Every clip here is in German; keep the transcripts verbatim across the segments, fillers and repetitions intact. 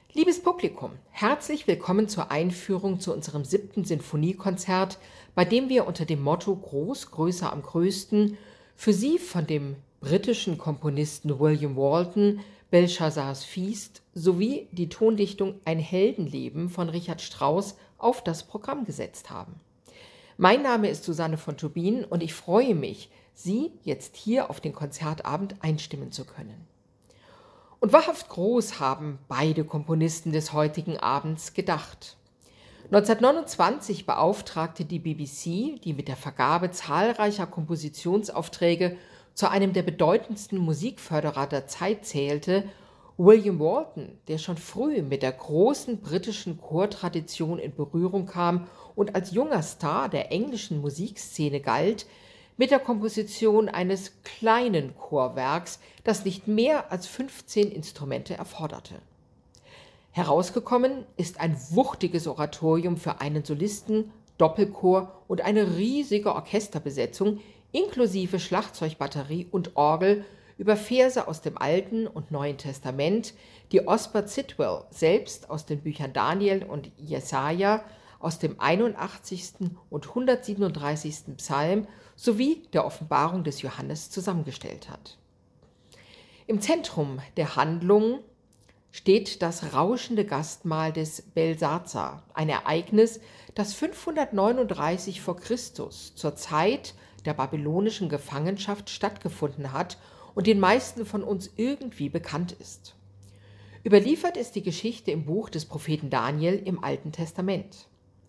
Liebes Publikum, herzlich willkommen zur Einführung zu unserem siebten Sinfoniekonzert, bei dem wir unter dem Motto Groß, größer, am größten für Sie von dem britischen Komponisten William Walton Belshazzars Feast sowie die Tondichtung Ein Heldenleben von Richard Strauss auf das Programm gesetzt haben. Mein Name ist Susanne von Turbin und ich freue mich, Sie jetzt hier auf den Konzertabend einstimmen zu können. Und wahrhaft groß haben beide Komponisten des heutigen Abends gedacht. neunzehnhundertneunundzwanzig beauftragte die B B C, die mit der Vergabe zahlreicher Kompositionsaufträge zu einem der bedeutendsten Musikförderer der Zeit zählte, William Walton, der schon früh mit der großen britischen Chortradition in Berührung kam und als junger Star der englischen Musikszene galt, mit der Komposition eines kleinen Chorwerks, das nicht mehr als fünfzehn Instrumente erforderte. Herausgekommen ist ein wuchtiges Oratorium für einen Solisten, Doppelchor und eine riesige Orchesterbesetzung inklusive Schlagzeugbatterie und Orgel über Verse aus dem Alten und Neuen Testament, die Osbert Sitwell selbst aus den Büchern Daniel und Jesaja, aus dem einundachtzigsten und hundertsiebenunddreißigsten Psalm sowie der Offenbarung des Johannes zusammengestellt hat. Im Zentrum der Handlung steht das rauschende Gastmahl des Belsazar, ein Ereignis, das fünfhundertneununddreißig vor Christus zur Zeit der babylonischen Gefangenschaft stattgefunden hat und den meisten von uns irgendwie bekannt ist. Überliefert ist die Geschichte im Buch des Propheten Daniel im Alten Testament.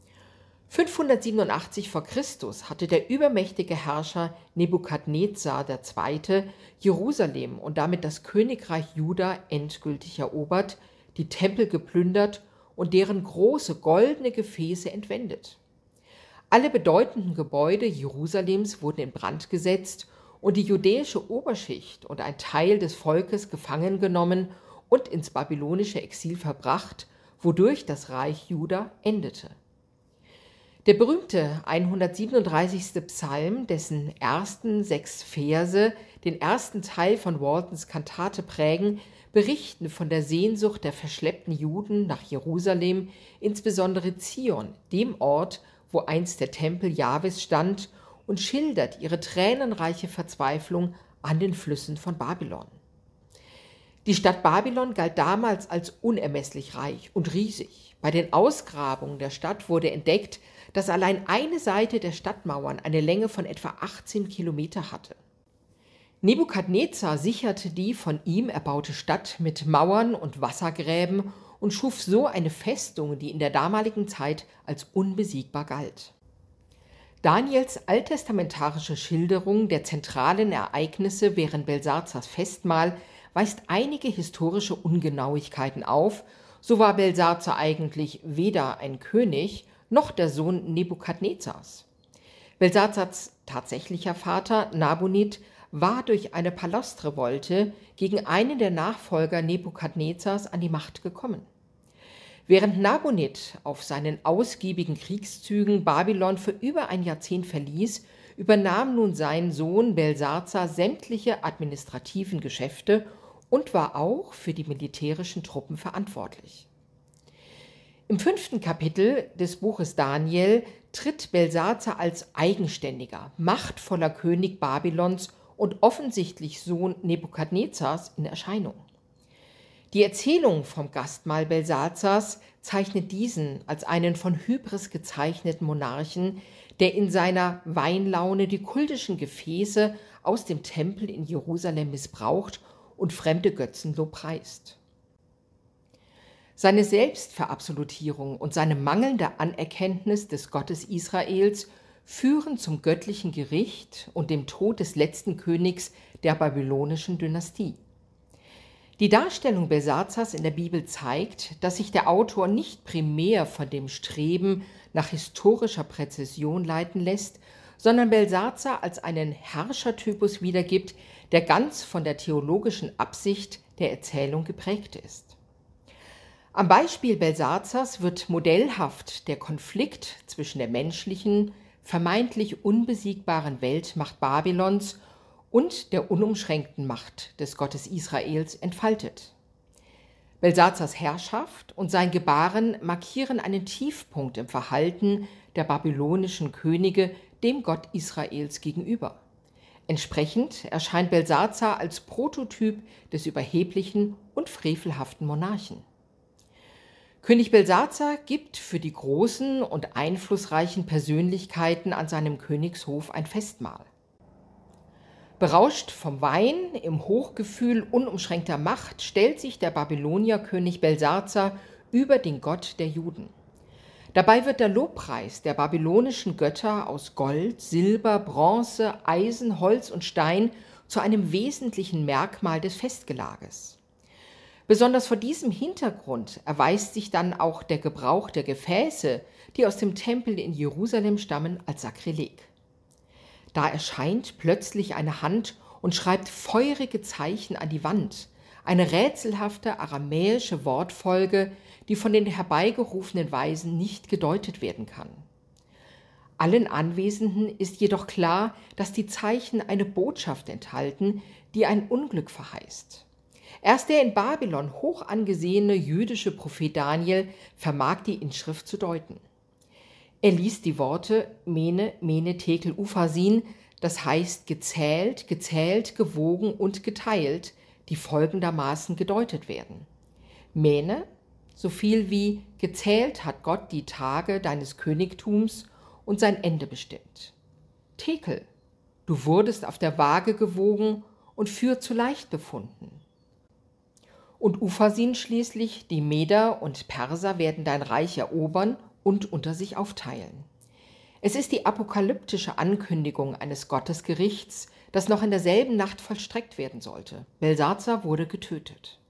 fünfhundertsiebenundachtzig vor Christus hatte der übermächtige Herrscher Nebukadnezar der Zweite. Jerusalem und damit das Königreich Juda endgültig erobert, die Tempel geplündert und deren große goldene Gefäße entwendet. Alle bedeutenden Gebäude Jerusalems wurden in Brand gesetzt und die judäische Oberschicht und ein Teil des Volkes gefangen genommen und ins babylonische Exil verbracht, wodurch das Reich Juda endete. Der berühmte hundertsiebenunddreißigste Psalm, dessen ersten sechs Verse den ersten Teil von Waltons Kantate prägen, berichten von der Sehnsucht der verschleppten Juden nach Jerusalem, insbesondere Zion, dem Ort, wo einst der Tempel Jahwes stand, und schildert ihre tränenreiche Verzweiflung an den Flüssen von Babylon. Die Stadt Babylon galt damals als unermesslich reich und riesig. Bei den Ausgrabungen der Stadt wurde entdeckt, dass allein eine Seite der Stadtmauern eine Länge von etwa achtzehn Kilometer hatte. Nebukadnezar sicherte die von ihm erbaute Stadt mit Mauern und Wassergräben und schuf so eine Festung, die in der damaligen Zeit als unbesiegbar galt. Daniels alttestamentarische Schilderung der zentralen Ereignisse während Belsazars Festmahl weist einige historische Ungenauigkeiten auf. So war Belsazar eigentlich weder ein König noch der Sohn Nebukadnezars. Belsazars tatsächlicher Vater Nabonid war durch eine Palastrevolte gegen einen der Nachfolger Nebukadnezars an die Macht gekommen. Während Nabonid auf seinen ausgiebigen Kriegszügen Babylon für über ein Jahrzehnt verließ, übernahm nun sein Sohn Belsazar sämtliche administrativen Geschäfte und war auch für die militärischen Truppen verantwortlich. Im fünften Kapitel des Buches Daniel tritt Belsazar als eigenständiger, machtvoller König Babylons und offensichtlich Sohn Nebukadnezars in Erscheinung. Die Erzählung vom Gastmahl Belsazars zeichnet diesen als einen von Hybris gezeichneten Monarchen, der in seiner Weinlaune die kultischen Gefäße aus dem Tempel in Jerusalem missbraucht und fremde Götzen lobpreist. Seine Selbstverabsolutierung und seine mangelnde Anerkenntnis des Gottes Israels führen zum göttlichen Gericht und dem Tod des letzten Königs der babylonischen Dynastie. Die Darstellung Belsazars in der Bibel zeigt, dass sich der Autor nicht primär von dem Streben nach historischer Präzision leiten lässt, sondern Belsazar als einen Herrschertypus wiedergibt, der ganz von der theologischen Absicht der Erzählung geprägt ist. Am Beispiel Belsazars wird modellhaft der Konflikt zwischen der menschlichen, vermeintlich unbesiegbaren Weltmacht Babylons und der unumschränkten Macht des Gottes Israels entfaltet. Belsazars Herrschaft und sein Gebaren markieren einen Tiefpunkt im Verhalten der babylonischen Könige dem Gott Israels gegenüber. Entsprechend erscheint Belsazar als Prototyp des überheblichen und frevelhaften Monarchen. König Belsazar gibt für die großen und einflussreichen Persönlichkeiten an seinem Königshof ein Festmahl. Berauscht vom Wein, im Hochgefühl unumschränkter Macht, stellt sich der Babylonierkönig Belsazar über den Gott der Juden. Dabei wird der Lobpreis der babylonischen Götter aus Gold, Silber, Bronze, Eisen, Holz und Stein zu einem wesentlichen Merkmal des Festgelages. Besonders vor diesem Hintergrund erweist sich dann auch der Gebrauch der Gefäße, die aus dem Tempel in Jerusalem stammen, als Sakrileg. Da erscheint plötzlich eine Hand und schreibt feurige Zeichen an die Wand, eine rätselhafte aramäische Wortfolge, die von den herbeigerufenen Weisen nicht gedeutet werden kann. Allen Anwesenden ist jedoch klar, dass die Zeichen eine Botschaft enthalten, die ein Unglück verheißt. Erst der in Babylon hoch angesehene jüdische Prophet Daniel vermag die Inschrift zu deuten. Er liest die Worte Mene, Mene, Tekel, Upharsin, das heißt gezählt, gezählt, gewogen und geteilt, die folgendermaßen gedeutet werden. Mene, so viel wie gezählt hat Gott die Tage deines Königtums und sein Ende bestimmt. Tekel, du wurdest auf der Waage gewogen und für zu leicht befunden. Und Upharsin schließlich, die Meder und Perser werden dein Reich erobern und unter sich aufteilen. Es ist die apokalyptische Ankündigung eines Gottesgerichts, das noch in derselben Nacht vollstreckt werden sollte. Belsazar wurde getötet.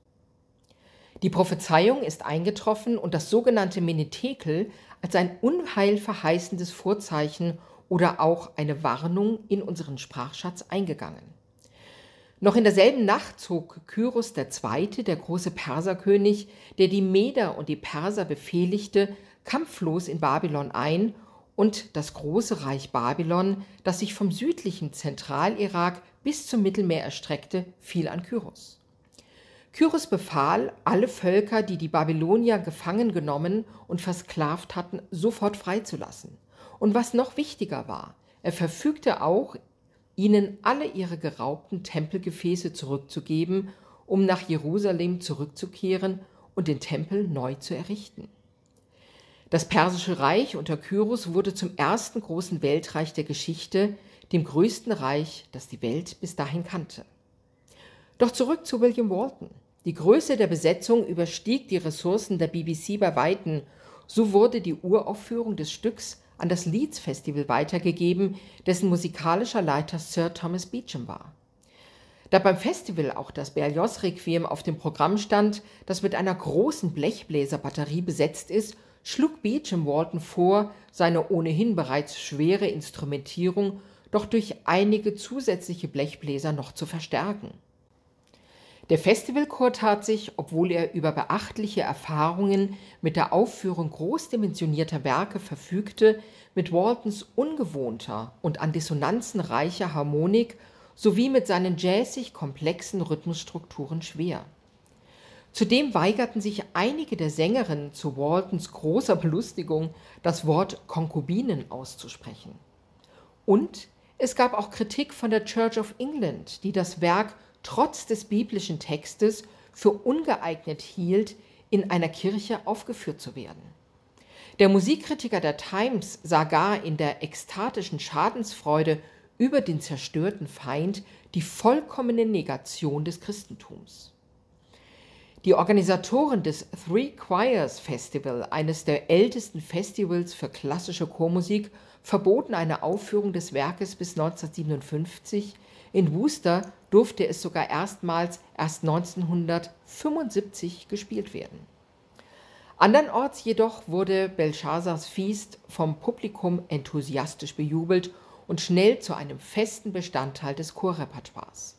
Die Prophezeiung ist eingetroffen und das sogenannte Menetekel als ein unheilverheißendes Vorzeichen oder auch eine Warnung in unseren Sprachschatz eingegangen. Noch in derselben Nacht zog Kyros der Zweite., der große Perserkönig, der die Meder und die Perser befehligte, kampflos in Babylon ein und das große Reich Babylon, das sich vom südlichen Zentralirak bis zum Mittelmeer erstreckte, fiel an Kyros. Kyros befahl, alle Völker, die die Babylonier gefangen genommen und versklavt hatten, sofort freizulassen. Und was noch wichtiger war, er verfügte auch, ihnen alle ihre geraubten Tempelgefäße zurückzugeben, um nach Jerusalem zurückzukehren und den Tempel neu zu errichten. Das Persische Reich unter Kyros wurde zum ersten großen Weltreich der Geschichte, dem größten Reich, das die Welt bis dahin kannte. Doch zurück zu William Walton. Die Größe der Besetzung überstieg die Ressourcen der B B C bei Weitem. So wurde die Uraufführung des Stücks an das Leeds Festival weitergegeben, dessen musikalischer Leiter Sir Thomas Beecham war. Da beim Festival auch das Berlioz-Requiem auf dem Programm stand, das mit einer großen Blechbläserbatterie besetzt ist, schlug Beecham Walton vor, seine ohnehin bereits schwere Instrumentierung doch durch einige zusätzliche Blechbläser noch zu verstärken. Der Festivalchor tat sich, obwohl er über beachtliche Erfahrungen mit der Aufführung großdimensionierter Werke verfügte, mit Waltons ungewohnter und an Dissonanzen reicher Harmonik sowie mit seinen jazzig komplexen Rhythmusstrukturen schwer. Zudem weigerten sich einige der Sängerinnen zu Waltons großer Belustigung, das Wort Konkubinen auszusprechen. Und es gab auch Kritik von der Church of England, die das Werk trotz des biblischen Textes für ungeeignet hielt, in einer Kirche aufgeführt zu werden. Der Musikkritiker der Times sah gar in der ekstatischen Schadensfreude über den zerstörten Feind die vollkommene Negation des Christentums. Die Organisatoren des Three Choirs Festival, eines der ältesten Festivals für klassische Chormusik, verboten eine Aufführung des Werkes bis neunzehnhundertsiebenundfünfzig. In Worcester durfte es sogar erstmals erst neunzehnhundertfünfundsiebzig gespielt werden. Andernorts jedoch wurde Belshazzars Feast vom Publikum enthusiastisch bejubelt und schnell zu einem festen Bestandteil des Chorrepertoires.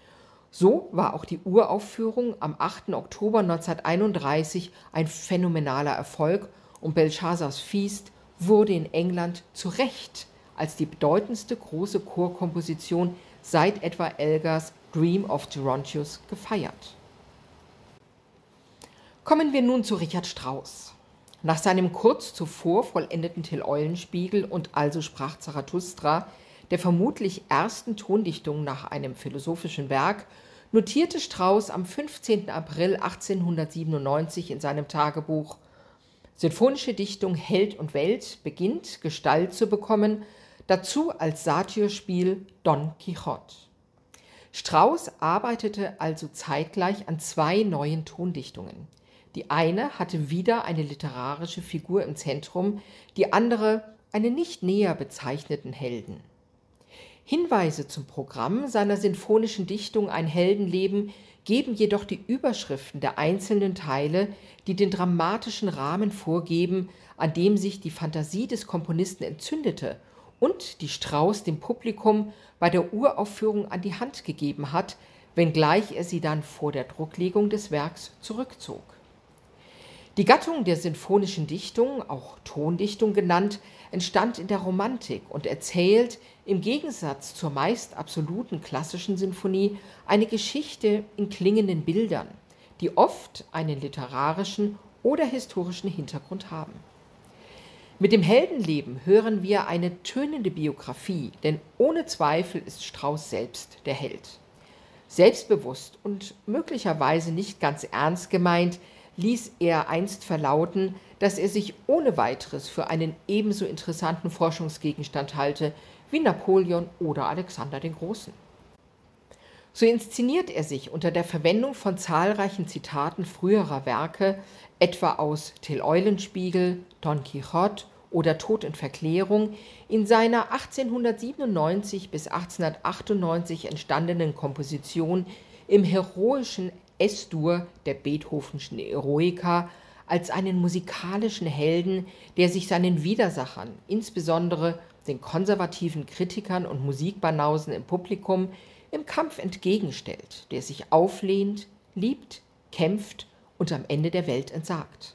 So war auch die Uraufführung am achten Oktober neunzehnhunderteinunddreißig ein phänomenaler Erfolg und Belshazzars Feast wurde in England zu Recht als die bedeutendste große Chorkomposition seit etwa Elgars Dream of Gerontius gefeiert. Kommen wir nun zu Richard Strauss. Nach seinem kurz zuvor vollendeten Till Eulenspiegel und Also sprach Zarathustra, der vermutlich ersten Tondichtung nach einem philosophischen Werk, notierte Strauss am fünfzehnten April achtzehnhundertsiebenundneunzig in seinem Tagebuch: Sinfonische Dichtung Held und Welt beginnt Gestalt zu bekommen, dazu als Satyrspiel Don Quixote. Strauss arbeitete also zeitgleich an zwei neuen Tondichtungen. Die eine hatte wieder eine literarische Figur im Zentrum, die andere einen nicht näher bezeichneten Helden. Hinweise zum Programm seiner sinfonischen Dichtung Ein Heldenleben geben jedoch die Überschriften der einzelnen Teile, die den dramatischen Rahmen vorgeben, an dem sich die Fantasie des Komponisten entzündete und die Strauss dem Publikum bei der Uraufführung an die Hand gegeben hat, wenngleich er sie dann vor der Drucklegung des Werks zurückzog. Die Gattung der sinfonischen Dichtung, auch Tondichtung genannt, entstand in der Romantik und erzählt im Gegensatz zur meist absoluten klassischen Sinfonie eine Geschichte in klingenden Bildern, die oft einen literarischen oder historischen Hintergrund haben. Mit dem Heldenleben hören wir eine tönende Biografie, denn ohne Zweifel ist Strauss selbst der Held. Selbstbewusst und möglicherweise nicht ganz ernst gemeint, ließ er einst verlauten, dass er sich ohne weiteres für einen ebenso interessanten Forschungsgegenstand halte wie Napoleon oder Alexander den Großen. So inszeniert er sich unter der Verwendung von zahlreichen Zitaten früherer Werke, etwa aus Till Eulenspiegel, Don Quixote oder Tod und Verklärung, in seiner achtzehnhundertsiebenundneunzig bis achtzehnhundertachtundneunzig entstandenen Komposition im heroischen Es-Dur der Beethovenschen Eroica als einen musikalischen Helden, der sich seinen Widersachern, insbesondere den konservativen Kritikern und Musikbanausen im Publikum, im Kampf entgegenstellt, der sich auflehnt, liebt, kämpft und am Ende der Welt entsagt.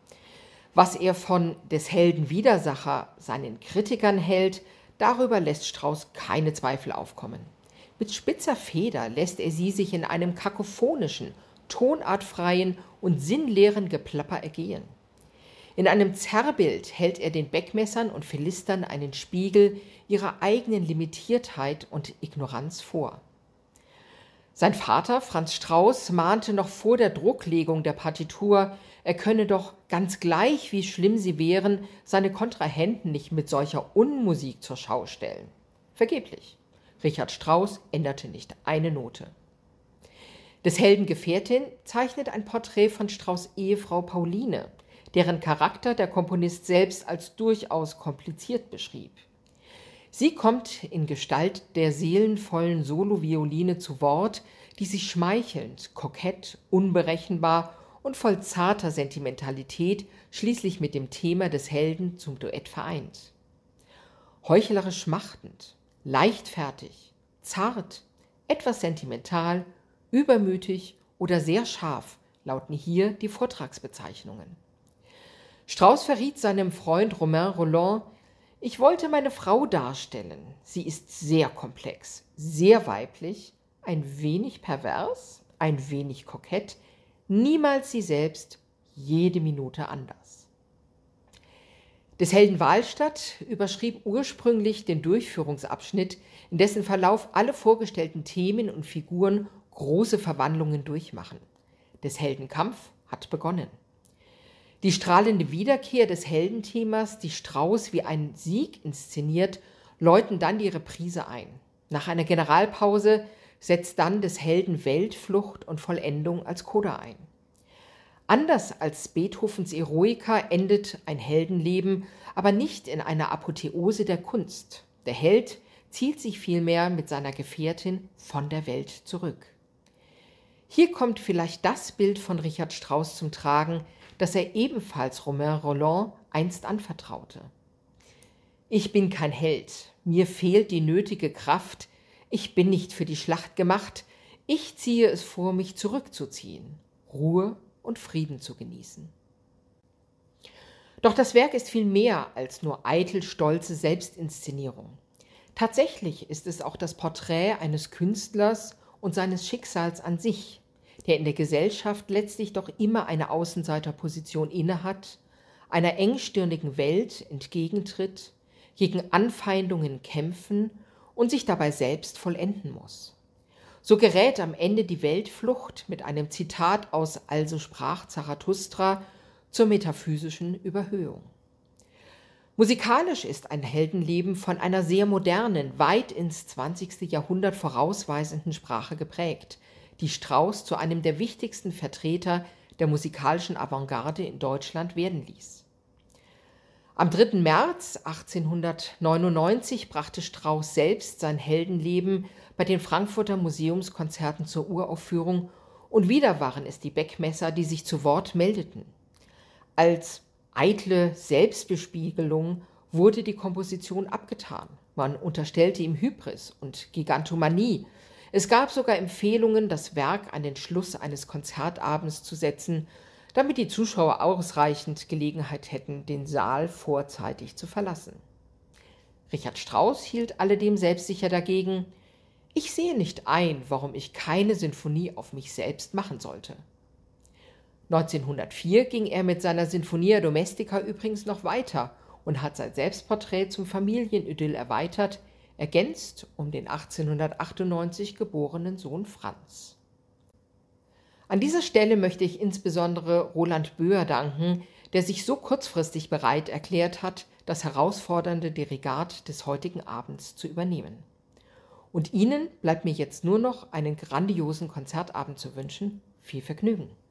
Was er von des Helden Widersacher seinen Kritikern hält, darüber lässt Strauss keine Zweifel aufkommen. Mit spitzer Feder lässt er sie sich in einem kakophonischen, tonartfreien und sinnleeren Geplapper ergehen. In einem Zerrbild hält er den Beckmessern und Philistern einen Spiegel ihrer eigenen Limitiertheit und Ignoranz vor. Sein Vater, Franz Strauss, mahnte noch vor der Drucklegung der Partitur, er könne doch, ganz gleich wie schlimm sie wären, seine Kontrahenten nicht mit solcher Unmusik zur Schau stellen. Vergeblich. Richard Strauss änderte nicht eine Note. Des Helden Gefährtin zeichnet ein Porträt von Strauss' Ehefrau Pauline, deren Charakter der Komponist selbst als durchaus kompliziert beschrieb. Sie kommt in Gestalt der seelenvollen Solovioline zu Wort, die sich schmeichelnd, kokett, unberechenbar und voll zarter Sentimentalität schließlich mit dem Thema des Helden zum Duett vereint. Heuchlerisch schmachtend, leichtfertig, zart, etwas sentimental, übermütig oder sehr scharf lauten hier die Vortragsbezeichnungen. Strauss verriet seinem Freund Romain Rolland: Ich wollte meine Frau darstellen. Sie ist sehr komplex, sehr weiblich, ein wenig pervers, ein wenig kokett, niemals sie selbst, jede Minute anders. Des Helden Wahlstatt überschrieb ursprünglich den Durchführungsabschnitt, in dessen Verlauf alle vorgestellten Themen und Figuren große Verwandlungen durchmachen. Des Helden Kampf hat begonnen. Die strahlende Wiederkehr des Heldenthemas, die Strauss wie ein Sieg inszeniert, läuten dann die Reprise ein. Nach einer Generalpause setzt dann des Helden Weltflucht und Vollendung als Coda ein. Anders als Beethovens Eroica endet ein Heldenleben aber nicht in einer Apotheose der Kunst. Der Held zieht sich vielmehr mit seiner Gefährtin von der Welt zurück. Hier kommt vielleicht das Bild von Richard Strauss zum Tragen, das er ebenfalls Romain Rolland einst anvertraute. Ich bin kein Held, mir fehlt die nötige Kraft, ich bin nicht für die Schlacht gemacht, ich ziehe es vor, mich zurückzuziehen, Ruhe und Frieden zu genießen. Doch das Werk ist viel mehr als nur eitel stolze Selbstinszenierung. Tatsächlich ist es auch das Porträt eines Künstlers und seines Schicksals an sich, der in der Gesellschaft letztlich doch immer eine Außenseiterposition innehat, einer engstirnigen Welt entgegentritt, gegen Anfeindungen kämpfen und sich dabei selbst vollenden muss. So gerät am Ende die Weltflucht mit einem Zitat aus Also sprach Zarathustra zur metaphysischen Überhöhung. Musikalisch ist ein Heldenleben von einer sehr modernen, weit ins zwanzigste Jahrhundert vorausweisenden Sprache geprägt, die Strauss zu einem der wichtigsten Vertreter der musikalischen Avantgarde in Deutschland werden ließ. Am dritten März achtzehnhundertneunundneunzig brachte Strauss selbst sein Heldenleben bei den Frankfurter Museumskonzerten zur Uraufführung und wieder waren es die Beckmesser, die sich zu Wort meldeten. Als eitle Selbstbespiegelung wurde die Komposition abgetan. Man unterstellte ihm Hybris und Gigantomanie. Es gab sogar Empfehlungen, das Werk an den Schluss eines Konzertabends zu setzen, damit die Zuschauer ausreichend Gelegenheit hätten, den Saal vorzeitig zu verlassen. Richard Strauss hielt alledem selbstsicher dagegen: Ich sehe nicht ein, warum ich keine Sinfonie auf mich selbst machen sollte. neunzehnhundertvier ging er mit seiner Sinfonia Domestica übrigens noch weiter und hat sein Selbstporträt zum Familienidyll erweitert, ergänzt um den achtzehnhundertachtundneunzig geborenen Sohn Franz. An dieser Stelle möchte ich insbesondere Roland Böhr danken, der sich so kurzfristig bereit erklärt hat, das herausfordernde Dirigat des heutigen Abends zu übernehmen. Und Ihnen bleibt mir jetzt nur noch einen grandiosen Konzertabend zu wünschen. Viel Vergnügen!